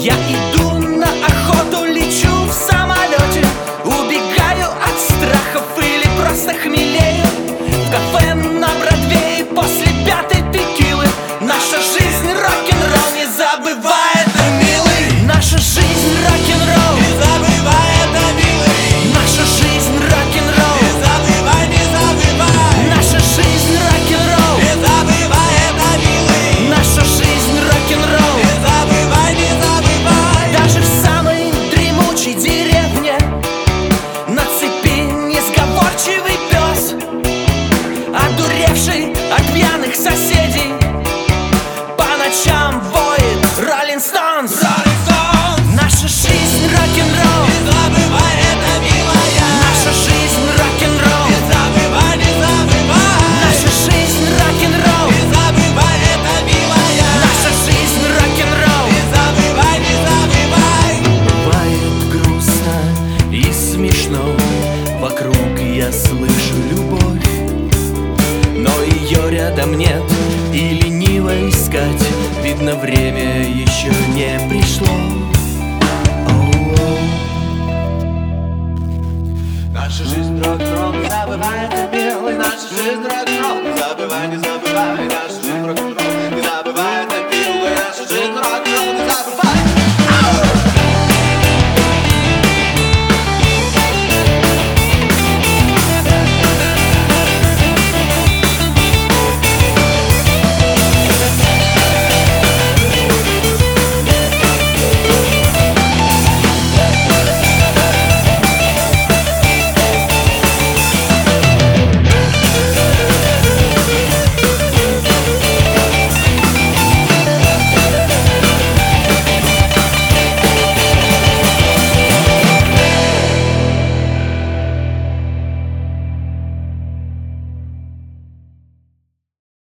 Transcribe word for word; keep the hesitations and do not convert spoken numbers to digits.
Я иду на охоту, лечу в самолете, убегаю от страхов или просто хмелею. В кафе на Бродвее после пятой текилы. Наша жизнь рок-н-ролл, не забывай это, милый. Наша жизнь рок-н-ролл, Не забывай это, милый. наша жизнь рок-н-ролл, Не забывай, не забывай. наша жизнь рок-н-ролл, Не забывай это, милый. наша жизнь рок-н-ролл. Не забывай, не забывай. Даже в самой дремучей деревне на цепи несговорчивый пес, одуревший от пьяных соседей, по ночам воет Роллинг Стоунс.